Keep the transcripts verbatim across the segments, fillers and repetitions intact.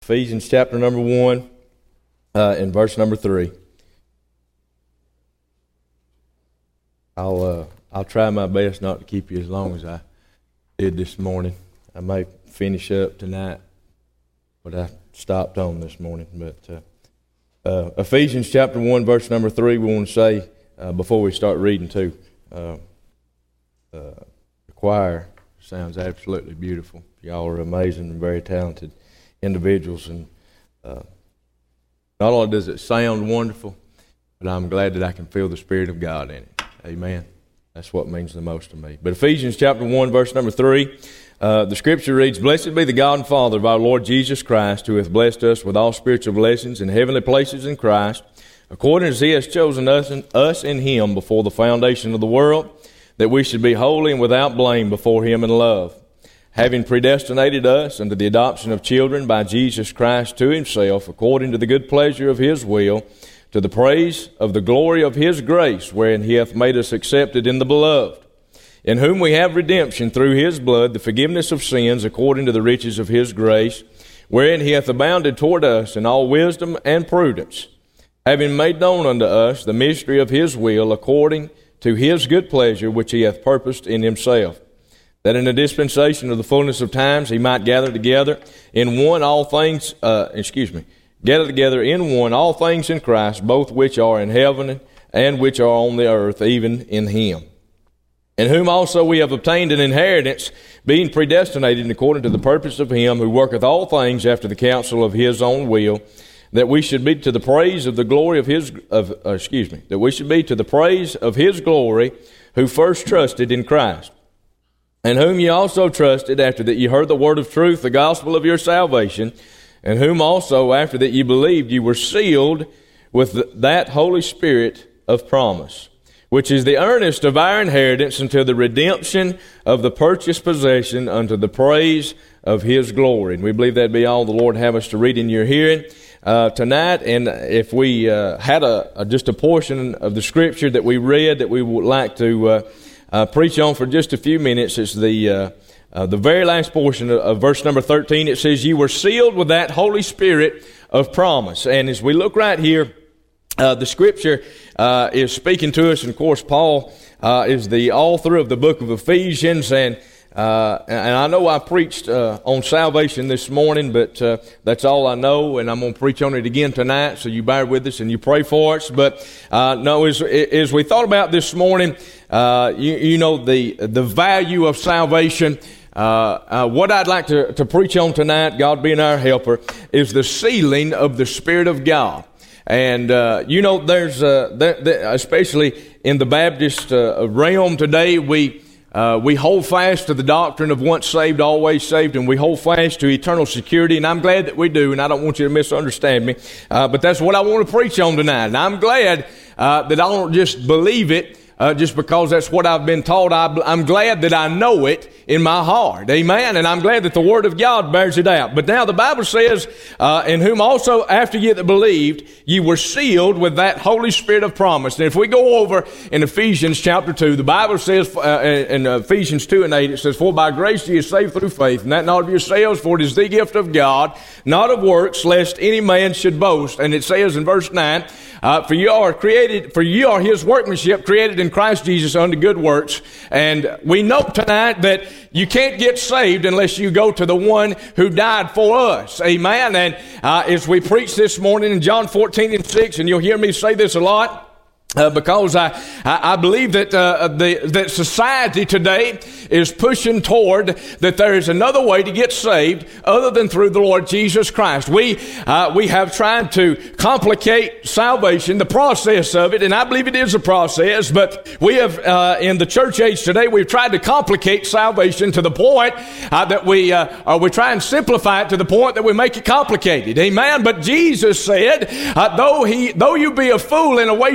Ephesians chapter number one, uh, and verse number three. I'll uh, I'll try my best not to keep you as long as I did this morning. I may finish up tonight, but I stopped on this morning. But uh, uh, Ephesians chapter one, verse number three, we want to say uh, before we start reading too. Uh, uh, the choir sounds absolutely beautiful. Y'all are amazing and very talented individuals, and uh, not only does it sound wonderful, but I'm glad that I can feel the Spirit of God in it. Amen. That's what means the most to me. But Ephesians chapter one, verse number three, uh, the Scripture reads, "Blessed be the God and Father of our Lord Jesus Christ, who hath blessed us with all spiritual blessings in heavenly places in Christ, according as He has chosen us in, us in Him before the foundation of the world, that we should be holy and without blame before Him in love, having predestinated us unto the adoption of children by Jesus Christ to Himself, according to the good pleasure of His will, to the praise of the glory of His grace, wherein He hath made us accepted in the Beloved, in whom we have redemption through His blood, the forgiveness of sins, according to the riches of His grace, wherein He hath abounded toward us in all wisdom and prudence, having made known unto us the mystery of His will, according to His good pleasure, which He hath purposed in Himself, that in the dispensation of the fullness of times He might gather together in one all things, uh, excuse me, gather together in one all things in Christ, both which are in heaven and which are on the earth, even in Him, in whom also we have obtained an inheritance, being predestinated according to the purpose of Him who worketh all things after the counsel of His own will, that we should be to the praise of the glory of His, of, uh, excuse me, that we should be to the praise of His glory, who first trusted in Christ, and whom ye also trusted after that ye heard the word of truth, the gospel of your salvation, and whom also after that ye believed ye were sealed with that Holy Spirit of promise, which is the earnest of our inheritance until the redemption of the purchased possession unto the praise of His glory." And we believe that be all the Lord have us to read in your hearing uh, tonight. And if we uh, had a, a just a portion of the Scripture that we read that we would like to uh, uh, preach on for just a few minutes, it's the uh, uh, the very last portion of, of verse number thirteen. It says, "You were sealed with that Holy Spirit of promise." And as we look right here, uh, the Scripture uh, is speaking to us. And of course, Paul uh, is the author of the book of Ephesians, and Uh, and I know I preached uh, on salvation this morning, but uh, that's all I know, and I'm going to preach on it again tonight, so you bear with us and you pray for us. But uh, no, as, as we thought about this morning, uh, you, you know, the the value of salvation. Uh, uh, what I'd like to, to preach on tonight, God being our helper, is the sealing of the Spirit of God. And, uh, you know, there's, uh, th- th- especially in the Baptist uh, realm today, we Uh, we hold fast to the doctrine of once saved, always saved, and we hold fast to eternal security, and I'm glad that we do, and I don't want you to misunderstand me, uh, but that's what I want to preach on tonight. And I'm glad uh, that I don't just believe it uh, just because that's what I've been taught. I, I'm glad that I know it in my heart. Amen. And I'm glad that the Word of God bears it out. But now the Bible says, uh, in whom also after ye that believed, ye were sealed with that Holy Spirit of promise. And if we go over in Ephesians chapter two, the Bible says, uh, in Ephesians two and eight, it says, "For by grace ye are saved through faith, and that not of yourselves, for it is the gift of God, not of works, lest any man should boast." And it says in verse nine, uh, "For you are created, for you are His workmanship, created in Christ Jesus unto good works." And we know tonight that you can't get saved unless you go to the one who died for us. Amen. And uh, as we preach this morning in John fourteen and six, and you'll hear me say this a lot, Uh, because I, I, I believe that uh, the that society today is pushing toward that there is another way to get saved other than through the Lord Jesus Christ. We uh, we have tried to complicate salvation, the process of it, and I believe it is a process. But we have uh, in the church age today, we've tried to complicate salvation to the point uh, that we uh, or we try and simplify it to the point that we make it complicated. Amen. But Jesus said, uh, "Though he though you be a fool and a wayfaring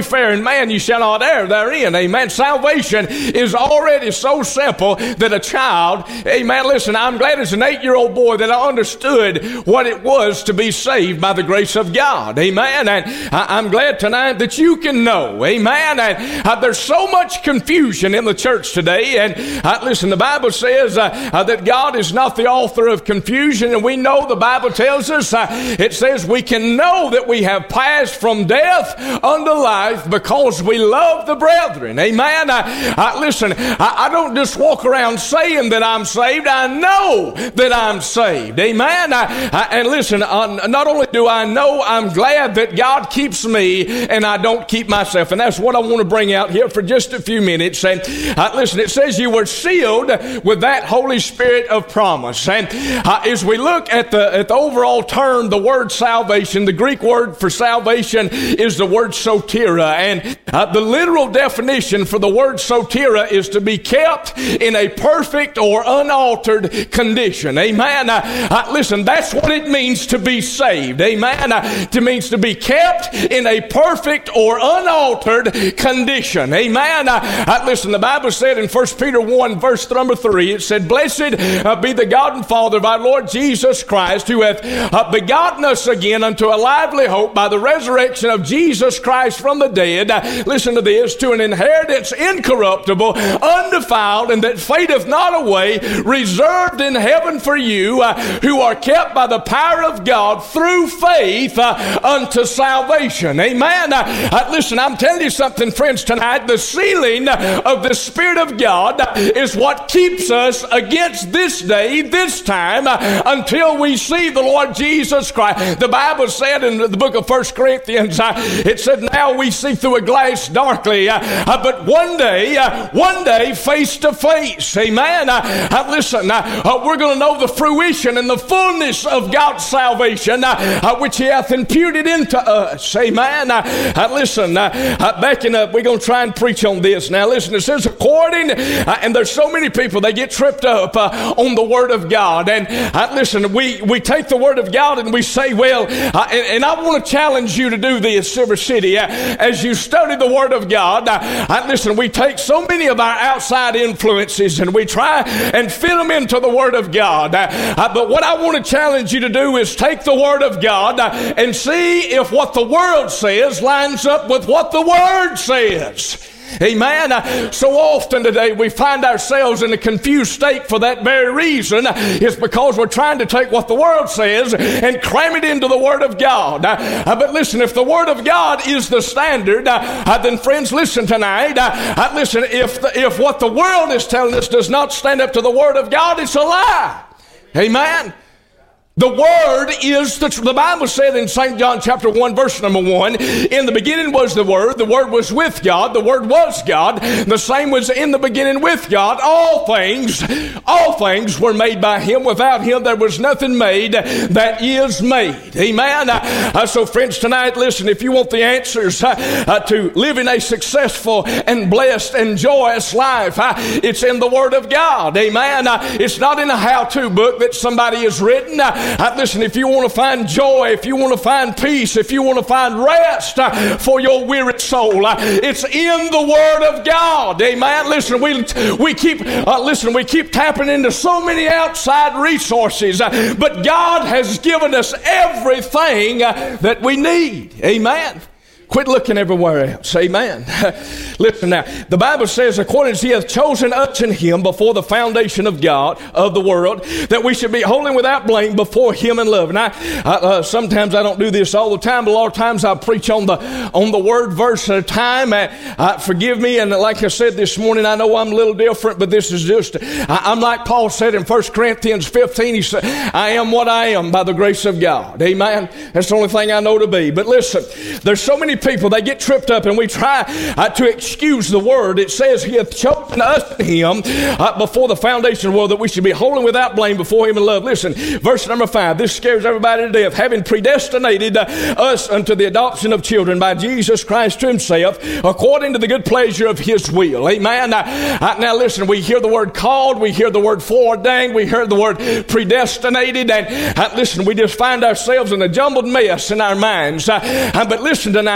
man, you shall not err therein. Amen. Salvation is already so simple that a child, amen, listen, I'm glad as an eight-year-old boy that I understood what it was to be saved by the grace of God. Amen. And I, I'm glad tonight that you can know. Amen. And uh, there's so much confusion in the church today. And uh, listen, the Bible says uh, uh, that God is not the author of confusion. And we know the Bible tells us, uh, it says we can know that we have passed from death unto life because we love the brethren. Amen. Uh, uh, listen, I, I don't just walk around saying that I'm saved. I know that I'm saved. Amen. Uh, uh, and listen, uh, not only do I know, I'm glad that God keeps me and I don't keep myself. And that's what I want to bring out here for just a few minutes. And uh, listen, it says you were sealed with that Holy Spirit of promise. And uh, as we look at the, at the overall term, the word salvation, the Greek word for salvation is the word sotira. And uh, the literal definition for the word sotira is to be kept in a perfect or unaltered condition. Amen. Uh, uh, listen, that's what it means to be saved. Amen. Uh, it means to be kept in a perfect or unaltered condition. Amen. Uh, uh, listen, the Bible said in First Peter one, verse number three, it said, Blessed uh, be the God and Father of our Lord Jesus Christ, who hath uh, begotten us again unto a lively hope by the resurrection of Jesus Christ from the dead. Uh, listen to this, to an inheritance incorruptible, undefiled, and that fadeth not away, reserved in heaven for you, uh, who are kept by the power of God through faith uh, unto salvation. Amen. Uh, uh, listen, I'm telling you something, friends, tonight. The sealing of the Spirit of God is what keeps us against this day, this time, uh, until we see the Lord Jesus Christ. The Bible said in the book of First Corinthians, uh, it said, now we see through a glass darkly, uh, uh, but one day, uh, one day, face to face. Amen. Uh, uh, listen, uh, uh, we're going to know the fruition and the fullness of God's salvation, uh, uh, which He hath imputed into us. Amen. Uh, uh, listen, uh, uh, backing up, we're going to try and preach on this. Now, listen, it says according, uh, and there's so many people, they get tripped up uh, on the Word of God. And uh, listen, we, we take the Word of God and we say, well, uh, and, and I want to challenge you to do this, Silver City, uh, as you study the Word of God. Uh, uh, listen, we take so many of our outside influences and we try and fit them into the Word of God. Uh, uh, but what I want to challenge you to do is take the Word of God uh, and see if what the world says lines up with what the Word says. Amen. Uh, so often today we find ourselves in a confused state for that very reason. It's because we're trying to take what the world says and cram it into the Word of God. Uh, uh, but listen, if the Word of God is the standard, uh, uh, then friends, listen tonight. Uh, uh, listen, if the, if what the world is telling us does not stand up to the Word of God, it's a lie. Amen. The Word is the, the Bible said in Saint John chapter one, verse number one, in the beginning was the Word, the Word was with God, the Word was God, the same was in the beginning with God. All things, all things were made by Him. Without Him there was nothing made that is made. Amen. Uh, uh, so friends, tonight, listen, if you want the answers uh, uh, to living a successful and blessed and joyous life, uh, it's in the Word of God. Amen. Uh, it's not in a how-to book that somebody has written. Uh, Uh, listen, if you want to find joy, if you want to find peace, if you want to find rest uh, for your weary soul, uh, it's in the Word of God. Amen. Listen, we we keep uh, listen, we keep tapping into so many outside resources, uh, but God has given us everything uh, that we need. Amen. Quit looking everywhere else. Amen. Listen now. The Bible says, according as He hath chosen us in Him before the foundation of God, of the world, that we should be holy and without blame before Him in love. And I, I uh, sometimes I don't do this all the time, but a lot of times I preach on the on the word verse at a time. Uh, uh, forgive me, and like I said this morning, I know I'm a little different, but this is just, I, I'm like Paul said in First Corinthians fifteen. He said, I am what I am by the grace of God. Amen. That's the only thing I know to be. But listen, there's so many people, they get tripped up and we try uh, to excuse the Word. It says He hath chosen us in Him uh, before the foundation of the world, that we should be holy and without blame before Him in love. Listen, verse number five, this scares everybody to death. Having predestinated uh, us unto the adoption of children by Jesus Christ to Himself, according to the good pleasure of His will. Amen. Uh, uh, now listen, we hear the word called, we hear the word foreordained, we hear the word predestinated, and uh, listen, we just find ourselves in a jumbled mess in our minds. Uh, uh, but listen tonight,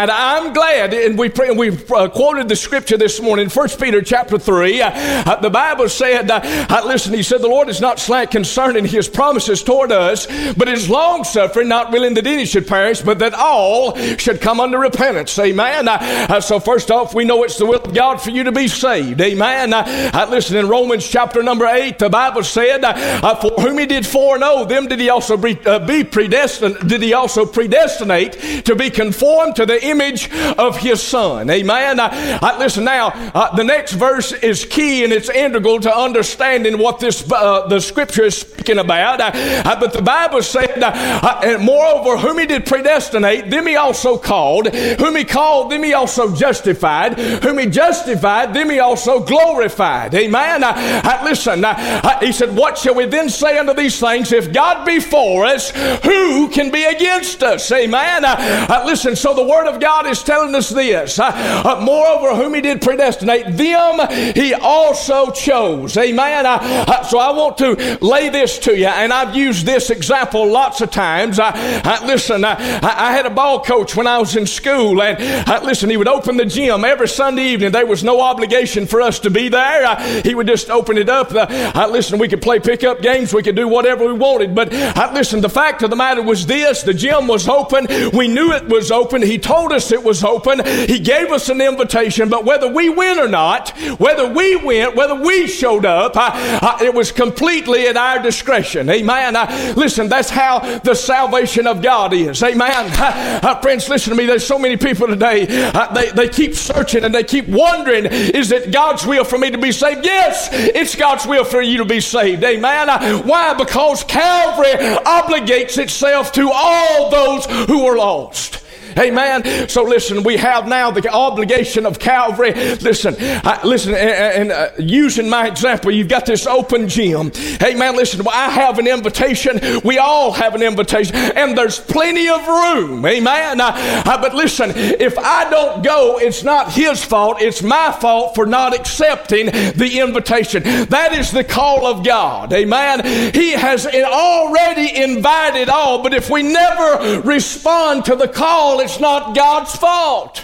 But I'm glad, and we pray, we uh, quoted the scripture this morning, First Peter chapter three. Uh, uh, the Bible said, uh, uh, listen, he said, the Lord is not slack concerning his promises toward us, but is long-suffering, not willing that any should perish, but that all should come unto repentance. Amen. Uh, uh, so first off, we know it's the will of God for you to be saved. Amen. Uh, uh, listen, in Romans chapter number eight, the Bible said, uh, uh, for whom he did foreknow, them did he also be, uh, be predestined, did he also predestinate to be conformed to the image of his Son. Amen. Uh, uh, listen now, uh, the next verse is key and it's integral to understanding what this uh, the scripture is speaking about. Uh, uh, but the Bible said, uh, uh, and moreover, whom he did predestinate, them he also called. Whom he called, them he also justified. Whom he justified, them he also glorified. Amen. Uh, uh, listen, uh, uh, he said, what shall we then say unto these things? If God be for us, who can be against us? Amen. Uh, uh, listen, so the word of God is telling us this. Uh, uh, moreover, whom he did predestinate, them he also chose. Amen. Uh, uh, so I want to lay this to you, and I've used this example lots of times. Uh, uh, listen, uh, I, I had a ball coach when I was in school, and uh, listen, he would open the gym every Sunday evening. There was no obligation for us to be there. Uh, he would just open it up. Uh, uh, listen, we could play pickup games. We could do whatever we wanted. But uh, listen, the fact of the matter was this. The gym was open. We knew it was open. He told us it was open. He gave us an invitation. But whether we went or not, whether we went, whether we showed up, uh, uh, it was completely at our discretion. Amen. Uh, listen, that's how the salvation of God is. Amen. Uh, uh, friends, listen to me. There's so many people today. Uh, they, they keep searching and they keep wondering, is it God's will for me to be saved? Yes, it's God's will for you to be saved. Amen. Uh, why? Because Calvary obligates itself to all those who are lost. Amen. So listen, we have now the obligation of Calvary. Listen, I, listen, and, and uh, using my example, you've got this open gym. Amen. Listen, I have an invitation. We all have an invitation, and there's plenty of room. Amen. Uh, uh, but listen, if I don't go, it's not his fault. It's my fault for not accepting the invitation. That is the call of God. Amen. He has already invited all, but if we never respond to the call, it's not God's fault.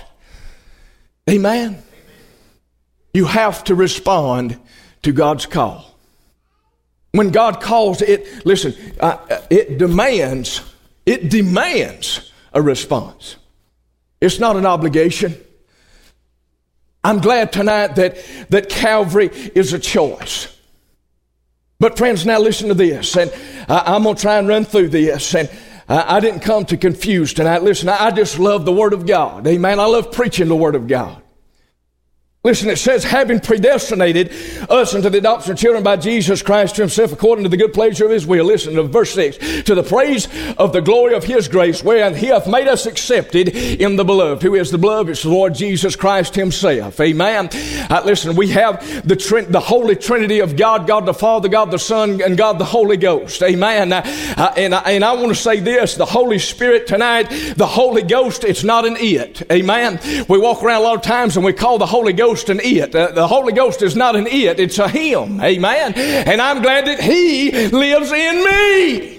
Amen. You have to respond to God's call. When God calls it, listen, uh, it demands, it demands a response. It's not an obligation. I'm glad tonight that, that Calvary is a choice. But friends, now listen to this, and uh, I'm going to try and run through this, and I didn't come to confuse tonight. Listen, I just love the Word of God. Amen. I love preaching the Word of God. Listen, it says, having predestinated us unto the adoption of children by Jesus Christ to himself according to the good pleasure of his will. Listen to verse six. To the praise of the glory of his grace, wherein he hath made us accepted in the beloved. Who is the beloved? It's the Lord Jesus Christ himself. Amen. Uh, listen, we have the trin- the Holy Trinity of God, God the Father, God the Son, and God the Holy Ghost. Amen. Uh, uh, and, and I want to say this, the Holy Spirit tonight, the Holy Ghost, it's not an it. Amen. We walk around a lot of times and we call the Holy Ghost an it. Uh, the Holy Ghost is not an it, it's a him. Amen. And I'm glad that he lives in me.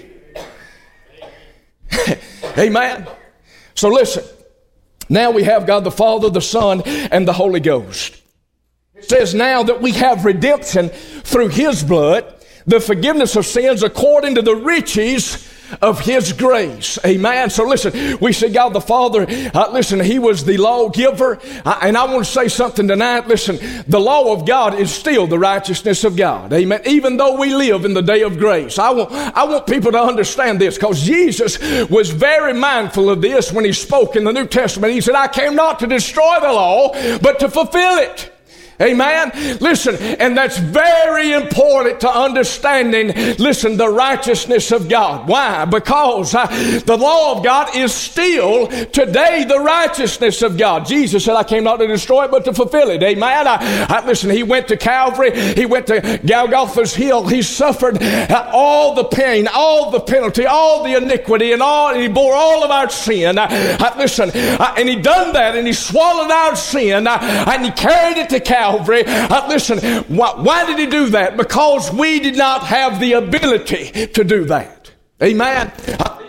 Amen. So listen, now we have God the Father, the Son, and the Holy Ghost. It says now that we have redemption through his blood, the forgiveness of sins according to the riches of his grace. Amen. So listen, we see God the Father, uh, listen, he was the lawgiver. Uh, and I want to say something tonight. Listen, the law of God is still the righteousness of God. Amen. Even though we live in the day of grace. I want, I want people to understand this, because Jesus was very mindful of this when he spoke in the New Testament. He said, I came not to destroy the law, but to fulfill it. Amen. Listen, and that's very important to understanding, listen, the righteousness of God. Why? Because uh, the law of God is still today the righteousness of God. Jesus said, I came not to destroy it, but to fulfill it. Amen. I, I, listen, he went to Calvary. He went to Golgotha's hill. He suffered uh, all the pain, all the penalty, all the iniquity, and all. And he bore all of our sin. Uh, uh, listen, uh, and he done that, and he swallowed our sin, uh, and he carried it to Calvary. Calvary. Uh, listen, why, why did he do that? Because we did not have the ability to do that. Amen. Uh,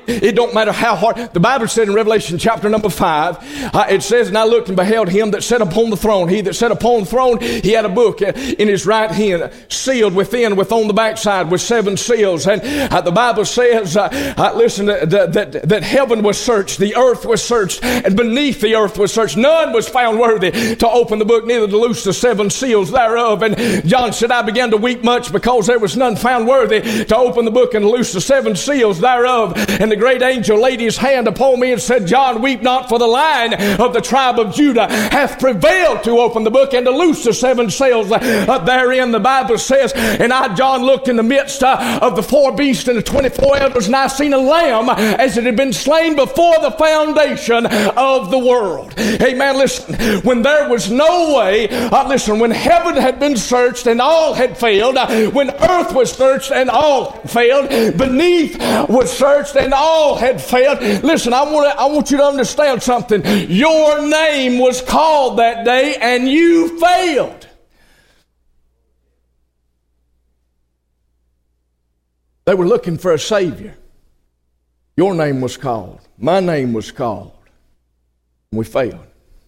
It don't matter how hard. The Bible said in Revelation chapter number five, uh, it says, and I looked and beheld him that sat upon the throne. He that sat upon the throne, he had a book in his right hand, sealed within, with on the backside with seven seals. And uh, the Bible says, uh, uh, listen, uh, that, that, that heaven was searched, the earth was searched, and beneath the earth was searched. None was found worthy to open the book, neither to loose the seven seals thereof. And John said, I began to weep much because there was none found worthy to open the book and loose the seven seals thereof. And the great angel laid his hand upon me and said, John, weep not, for the Lion of the tribe of Judah hath prevailed to open the book and to loose the seven seals uh, therein. The Bible says, and I, John, looked in the midst uh, of the four beasts and the twenty-four elders, and I seen a lamb as it had been slain before the foundation of the world. Amen. Listen, when there was no way, uh, listen, when heaven had been searched and all had failed, uh, when earth was searched and all failed, beneath was searched and all had failed. Listen, I want to, I want you to understand something. Your name was called that day and you failed. They were looking for a Savior. Your name was called. My name was called. And we failed.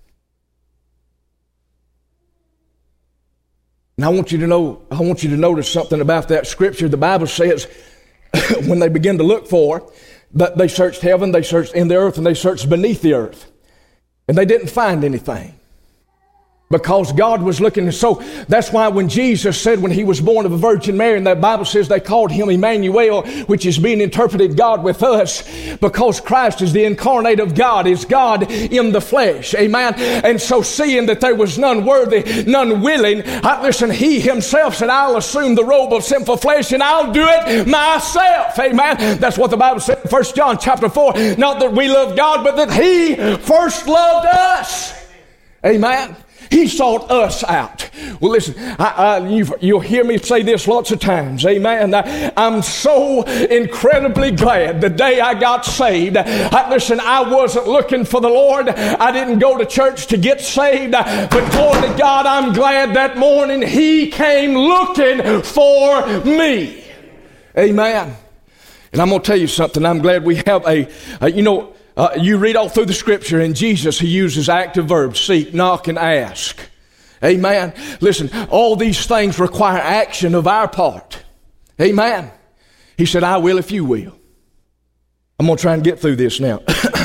And I want you to know, I want you to notice something about that scripture. The Bible says when they began to look for, that they searched heaven, they searched in the earth, and they searched beneath the earth. And they didn't find anything. Because God was looking. So that's why when Jesus said when he was born of a Virgin Mary, and that Bible says they called him Emmanuel, which is being interpreted God with us, because Christ is the incarnate of God, is God in the flesh. Amen. And so seeing that there was none worthy, none willing, I, listen, he himself said, I'll assume the robe of sinful flesh and I'll do it myself. Amen. That's what the Bible said in First John chapter four. Not that we love God, but that he first loved us. Amen. He sought us out. Well, listen, I, I, you've, you'll hear me say this lots of times. Amen. I, I'm so incredibly glad the day I got saved. I, listen, I wasn't looking for the Lord. I didn't go to church to get saved. But glory to God, I'm glad that morning He came looking for me. Amen. And I'm going to tell you something. I'm glad we have a, a you know, Uh, you read all through the scripture, and Jesus, he uses active verbs, seek, knock, and ask. Amen. Listen, all these things require action of our part. Amen. He said, I will if you will. I'm going to try and get through this now.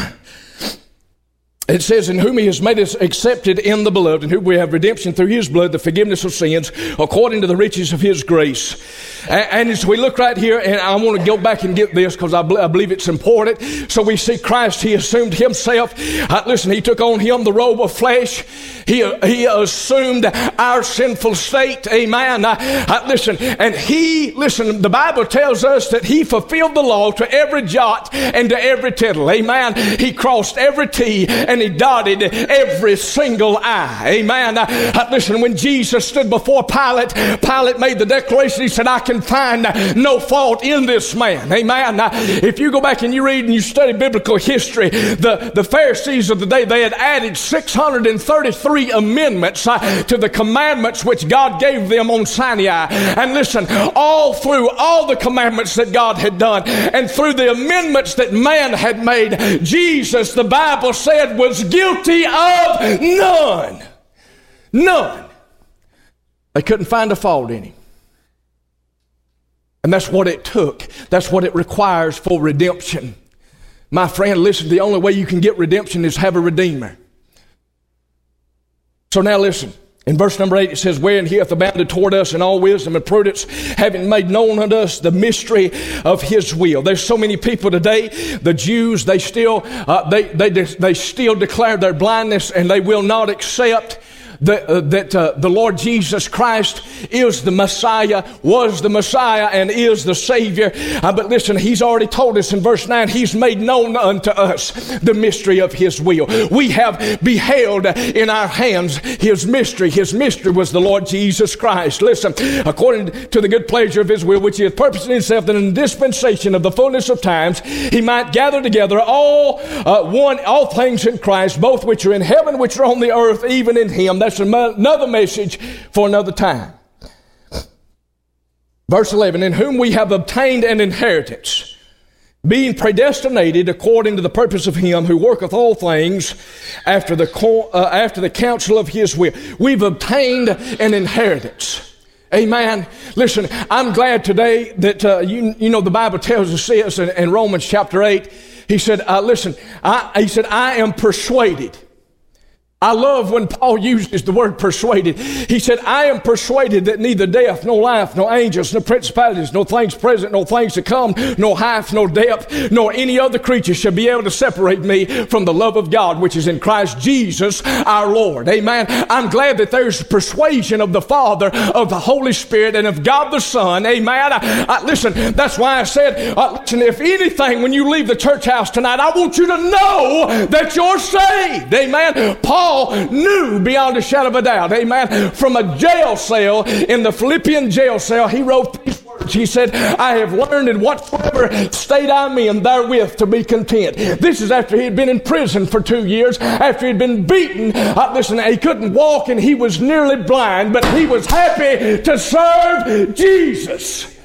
It says, in whom he has made us accepted in the beloved, in whom we have redemption through his blood, the forgiveness of sins, according to the riches of his grace. And, and as we look right here, and I want to go back and get this because I, I believe it's important. So we see Christ, he assumed himself. Uh, listen, he took on him the robe of flesh. He, he assumed our sinful state. Amen. Uh, uh, listen, and he, listen, the Bible tells us that he fulfilled the law to every jot and to every tittle. Amen. He crossed every T and he dotted every single I. Amen. Uh, listen, when Jesus stood before Pilate, Pilate made the declaration. He said, I can find no fault in this man. Amen. Uh, if you go back and you read and you study biblical history, the, the Pharisees of the day, they had added six hundred thirty-three amendments uh, to the commandments which God gave them on Sinai. And listen, all through all the commandments that God had done and through the amendments that man had made, Jesus, the Bible said, was guilty of none. None. They couldn't find a fault in him. And that's what it took. That's what it requires for redemption. My friend, listen, the only way you can get redemption is have a redeemer. So now listen. In verse number eight, it says, wherein he hath abounded toward us in all wisdom and prudence, having made known unto us the mystery of his will. There's so many people today, the Jews, they still, uh, they, they, they still declare their blindness, and they will not accept The, uh, that uh, the Lord Jesus Christ is the Messiah, was the Messiah, and is the Savior. Uh, but listen, he's already told us in verse nine, he's made known unto us the mystery of his will. We have beheld in our hands his mystery. His mystery was the Lord Jesus Christ. Listen, according to the good pleasure of his will, which he hath purposed in himself, that in the dispensation of the fullness of times, he might gather together all uh, one, all things in Christ, both which are in heaven, which are on the earth, even in him. That's another message for another time. Verse eleven, in whom we have obtained an inheritance. being predestinated according to the purpose of him who worketh all things after the, uh, after the counsel of his will. We've obtained an inheritance. Amen. Listen, I'm glad today that, uh, you, you know, the Bible tells us this in, in Romans chapter eight. He said, uh, listen, I, he said, I am persuaded. I love when Paul uses the word persuaded. He said, I am persuaded that neither death, nor life, nor angels, nor principalities, nor things present, nor things to come, nor height, nor depth, nor any other creature shall be able to separate me from the love of God, which is in Christ Jesus our Lord. Amen. I'm glad that there's persuasion of the Father, of the Holy Spirit, and of God the Son. Amen. I, I, listen, that's why I said, uh, listen, if anything, when you leave the church house tonight, I want you to know that you're saved. Amen. Paul knew beyond a shadow of a doubt, amen, from a jail cell, in the Philippian jail cell, he wrote these words. He said, I have learned in whatsoever state I'm in therewith to be content. This is after he had been in prison for two years, after he'd been beaten. Uh, listen, he couldn't walk and he was nearly blind, but he was happy to serve Jesus.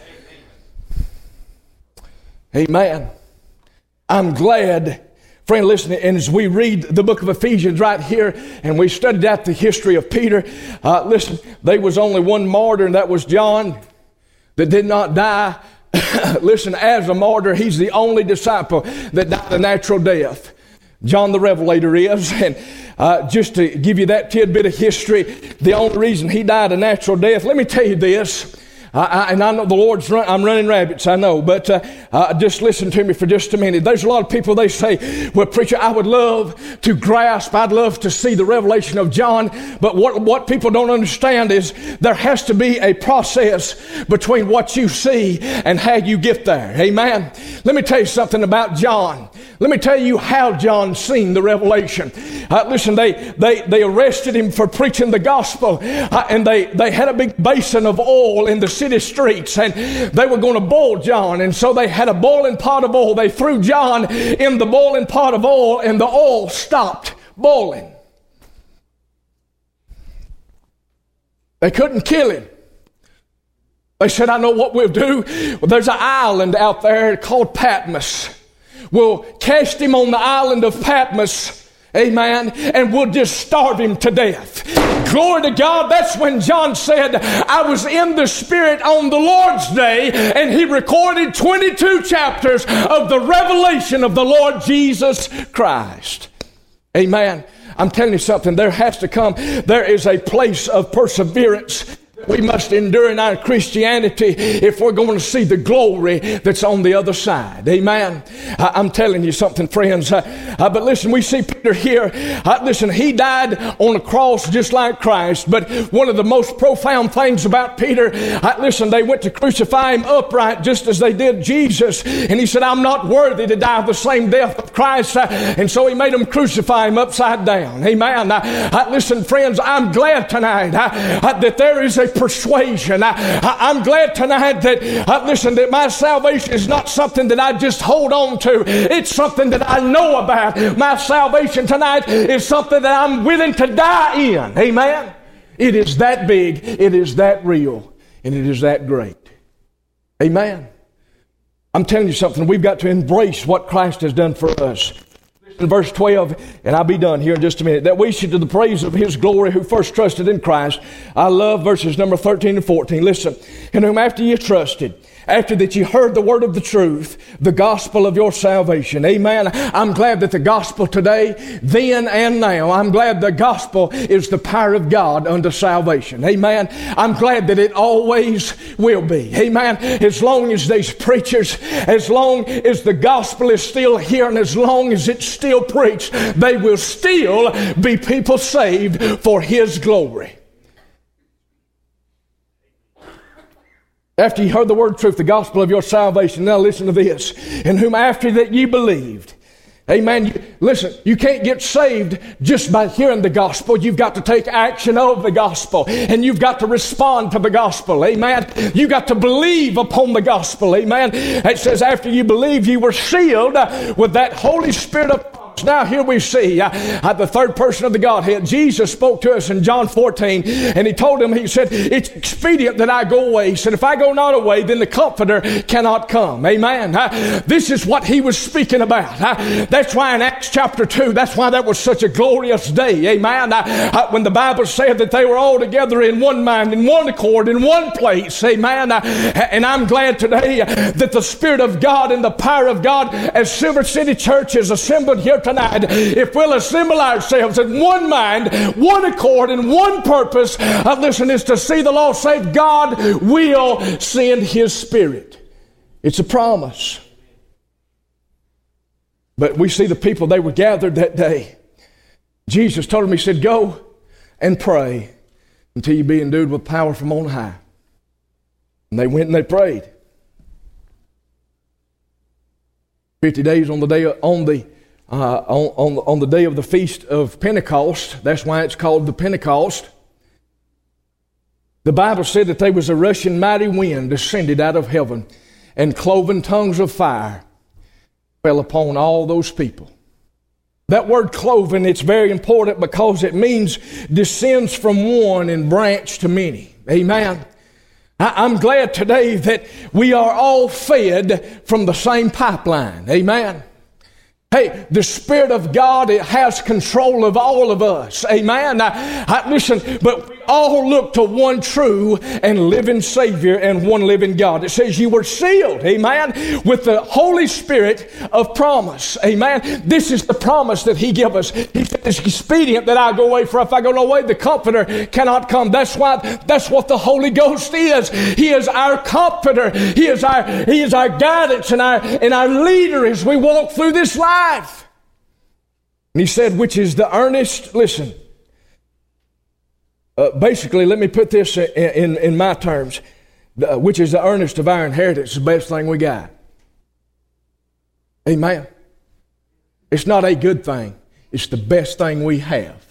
Amen. I'm glad. Friend, listen, and as we read the book of Ephesians right here, and we studied out the history of Peter, uh, listen, there was only one martyr, and that was John, that did not die. Listen, as a martyr, he's the only disciple that died a natural death. John the Revelator is, and uh, just to give you that tidbit of history, the only reason he died a natural death, let me tell you this. I, I, and I know the Lord's run, I'm running rabbits, I know, but uh, uh, just listen to me for just a minute. There's a lot of people, they say, well, preacher, I would love to grasp, I'd love to see the revelation of John, but what, what people don't understand is there has to be a process between what you see and how you get there. Amen? Let me tell you something about John. Let me tell you how John seen the revelation. Uh, listen, they, they, they arrested him for preaching the gospel, uh, and they, they had a big basin of oil in the city streets, and they were going to boil John, and so they had a boiling pot of oil. They threw John in the boiling pot of oil, and the oil stopped boiling. They couldn't kill him. They said, I know what we'll do. Well, there's an island out there called Patmos. We'll cast him on the island of Patmos, amen, and we'll just starve him to death. Glory to God. That's when John said, I was in the Spirit on the Lord's day, and he recorded twenty-two chapters of the revelation of the Lord Jesus Christ. Amen. I'm telling you something, there has to come, there is a place of perseverance we must endure in our Christianity if we're going to see the glory that's on the other side. Amen. I, I'm telling you something, friends. Uh, uh, but listen, we see Peter here. Uh, listen, he died on a cross just like Christ. But one of the most profound things about Peter, uh, listen, they went to crucify him upright just as they did Jesus. And he said, I'm not worthy to die the same death of Christ. Uh, and so he made them crucify him upside down. Amen. Uh, uh, listen, friends, I'm glad tonight uh, uh, that there is a persuasion. I, I, I'm glad tonight that, uh, listen, that my salvation is not something that I just hold on to. It's something that I know about. My salvation tonight is something that I'm willing to die in. Amen? It is that big. It is that real. And it is that great. Amen? I'm telling you something. We've got to embrace what Christ has done for us. In verse twelve, and I'll be done here in just a minute, that we should to the praise of His glory who first trusted in Christ. I love verses number thirteen and fourteen. Listen, in whom after you trusted, after that you heard the word of the truth, the gospel of your salvation. Amen. I'm glad that the gospel today, then and now, I'm glad the gospel is the power of God unto salvation. Amen. I'm glad that it always will be. Amen. As long as there's preachers, as long as the gospel is still here, and as long as it's still preached, they will still be people saved for His glory. After you heard the word of truth, the gospel of your salvation. Now listen to this. In whom after that ye believed. Amen. You, listen, you can't get saved just by hearing the gospel. You've got to take action of the gospel. And you've got to respond to the gospel. Amen. You've got to believe upon the gospel. Amen. It says after you believe, you were sealed with that Holy Spirit of promise, Now here we see uh, uh, the third person of the Godhead. Jesus spoke to us in John fourteen, and he told him, he said, it's expedient that I go away. He said, if I go not away, then the Comforter cannot come. Amen. Uh, this is what he was speaking about. Uh, that's why in Acts chapter two, that's why that was such a glorious day. Amen. Uh, uh, when the Bible said that they were all together in one mind, in one accord, in one place. Amen. Uh, and I'm glad today uh, that the Spirit of God and the power of God, as Silver City Church is assembled here tonight, if we'll assemble ourselves in one mind, one accord, and one purpose, uh, listen, is to see the lost saved, God will send His Spirit. It's a promise. But we see the people, they were gathered that day. Jesus told them, He said, go and pray until you be endued with power from on high. And they went and they prayed. Fifty days on the day on the uh, on, on on the day of the feast of Pentecost. That's why it's called the Pentecost. The Bible said that there was a rushing mighty wind descended out of heaven, and cloven tongues of fire fell upon all those people. That word cloven, it's very important because it means descends from one and branch to many. Amen. I'm glad today that we are all fed from the same pipeline. Amen. Hey, the Spirit of God, it has control of all of us. Amen. I, I, listen, but we all look to one true and living Savior and one living God. It says you were sealed, amen, with the Holy Spirit of promise. Amen. This is the promise that He gave us. He said it's expedient that I go away, for if I go no way, the Comforter cannot come. That's why, that's what the Holy Ghost is. He is our Comforter. He is our, He is our guidance and our, and our leader as we walk through this life. Life. And He said, which is the earnest, listen, uh, basically, let me put this in, in, in my terms, uh, which is the earnest of our inheritance, the best thing we got. Amen. It's not a good thing. It's the best thing we have.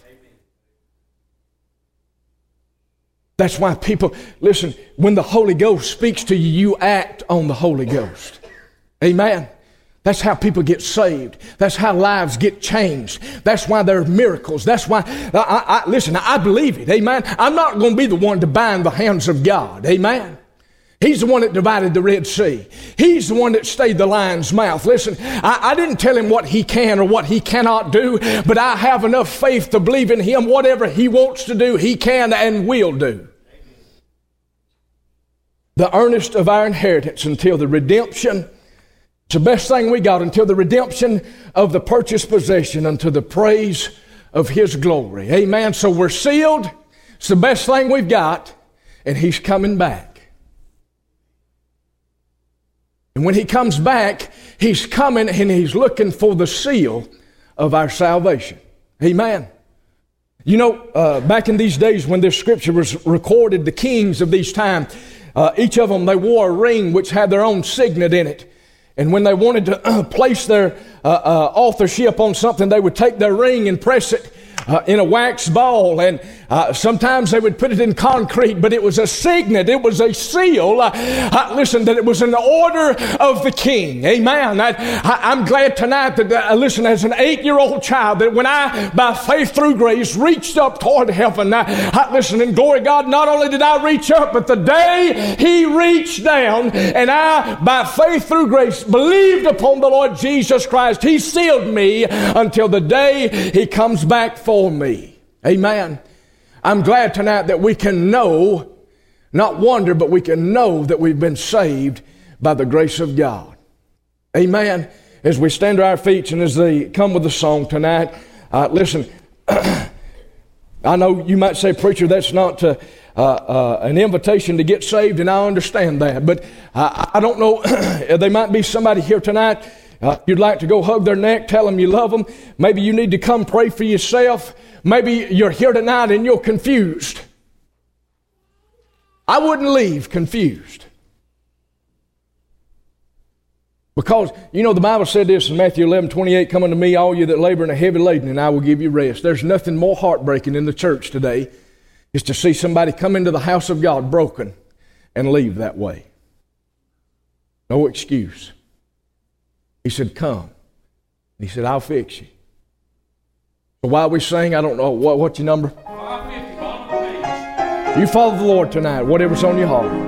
That's why people, listen, when the Holy Ghost speaks to you, you act on the Holy Ghost. Amen. That's how people get saved. That's how lives get changed. That's why there are miracles. That's why, I, I, listen, I believe it. Amen. I'm not going to be the one to bind the hands of God. Amen. He's the one that divided the Red Sea. He's the one that stayed the lion's mouth. Listen, I, I didn't tell Him what He can or what He cannot do, but I have enough faith to believe in Him. Whatever He wants to do, He can and will do. The earnest of our inheritance until the redemption. It's the best thing we got until the redemption of the purchased possession, unto the praise of His glory. Amen. So we're sealed. It's the best thing we've got. And He's coming back. And when He comes back, He's coming and He's looking for the seal of our salvation. Amen. You know, uh, back in these days when this scripture was recorded, the kings of these times, uh, each of them, they wore a ring which had their own signet in it. And when they wanted to uh, place their uh, uh, authorship on something, they would take their ring and press it uh, in a wax ball. And uh, sometimes they would put it in concrete, but it was a signet. It was a seal. Uh, uh, listen, that it was an order of the king. Amen. I, I, I'm glad tonight that, uh, listen, as an eight-year-old child, that when I, by faith through grace, reached up toward heaven, I, I, listen, in glory God, not only did I reach up, but the day He reached down, and I, by faith through grace, believed upon the Lord Jesus Christ, He sealed me until the day He comes back for me. Amen. I'm glad tonight that we can know, not wonder, but we can know that we've been saved by the grace of God. Amen. As we stand to our feet and as they come with the song tonight, uh, listen, I know you might say, preacher, that's not uh, uh, an invitation to get saved, and I understand that. But I, I don't know, there might be somebody here tonight, uh, you'd like to go hug their neck, tell them you love them. Maybe you need to come pray for yourself. Maybe you're here tonight and you're confused. I wouldn't leave confused. Because, you know, the Bible said this in Matthew eleven twenty-eight, come unto me, all you that labor and are heavy laden, and I will give you rest. There's nothing more heartbreaking in the church today is to see somebody come into the house of God broken and leave that way. No excuse. He said, come. And He said, I'll fix you. So while we sing, I don't know, what, what's your number? You follow the Lord tonight, whatever's on your heart.